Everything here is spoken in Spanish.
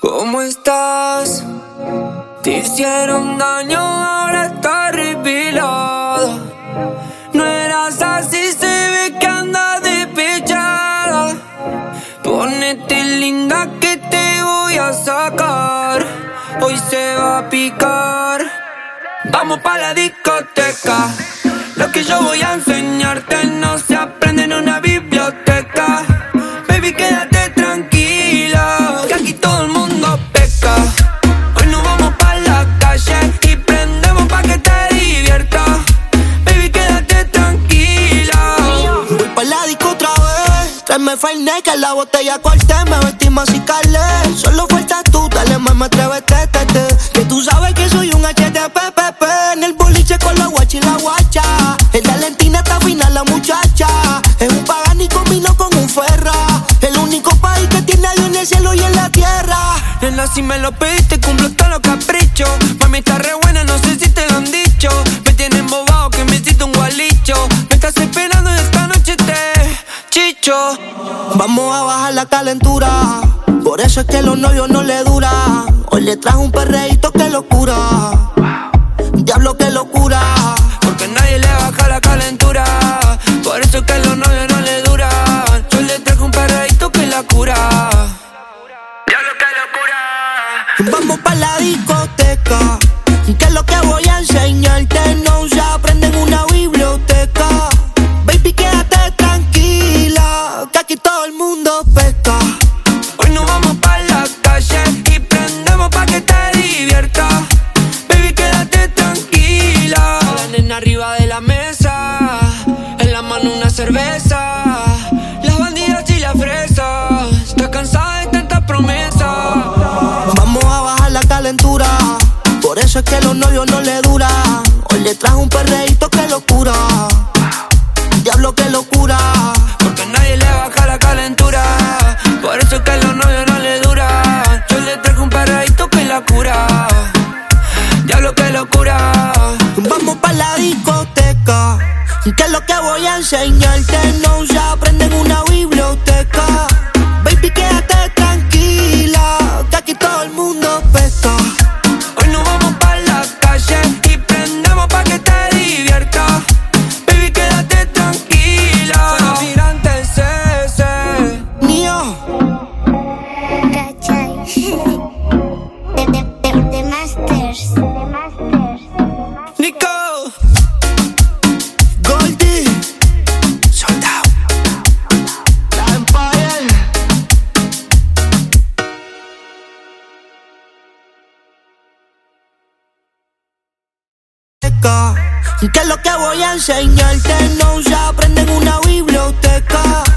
¿Cómo estás? Te hicieron daño, ahora está revelado. No eras así, se ve que andas despechada. Ponete linda que te voy a sacar. Hoy se va a picar. Vamos pa' la discoteca. Lo que yo voy a enseñarte no se aprende en una biblioteca. Baby, quédate tranquila, que aquí todo el mundo peca. Hoy nos vamos pa' la calle y prendemos pa' que te diviertas. Baby, quédate tranquila. Voy pa' la disco otra vez. Tráeme Fernet, que la botella corté. Me vestimos así, calé. Solo faltas tú, dale mamá, atrévete, que tú sabes que soy un HDPPP. En el boliche con la guacha y la guacha. El de Valentina está fina la muchacha. Es un pagano y combino con un ferra. El único país que tiene a Dios en el cielo y en la tierra. Nena, si me lo pediste, cumplo todos los caprichos. Mami, está re buena, no sé si te lo han dicho. Me tienen bobado que me siento un gualicho. Me estás esperando y esta noche te chicho. Vamos a bajar la calentura. Por eso es que los novios no le duran. Hoy le trajo un perreíto que locura. Diablo, que locura. Porque nadie le baja la calentura. Por eso es que los novios no le duran. Yo le traje un perreíto que la cura. Diablo, que locura. Vamos pa' la discoteca, que es lo que voy a enseñarte no se aprende en una biblioteca. Baby, quédate tranquila, que aquí todo el mundo pesca. Hoy nos vamos pa' la calle y prendemos pa' que te diviertas. Baby, quédate tranquila. La nena arriba de la mesa, en la mano una cerveza. Las bandidas y las fresas, está cansada de tanta promesa. Vamos a bajar la calentura. Por eso es que los novios no le duran. Hoy le trajo un perreíto que locura. Diablo, que locura. Porque nadie le baja la calentura. Por eso es que los novios no le duran. Yo le traje un perreíto que la cura. Diablo, que locura. Vamos pa' la discoteca, que es lo que voy a enseñarte no se aprende en una biblioteca. Baby, quédate tranquila, que aquí todo el mundo pesca. Hoy nos vamos pa' la calle y prendemos pa' que te diviertas. Baby, quédate tranquila. Soy Almirante CC. Nio. ¿Cachai? The Masters. Nico. Goldie. Soldado. La Empire. Que es lo que voy a enseñarte no se aprende en una biblioteca.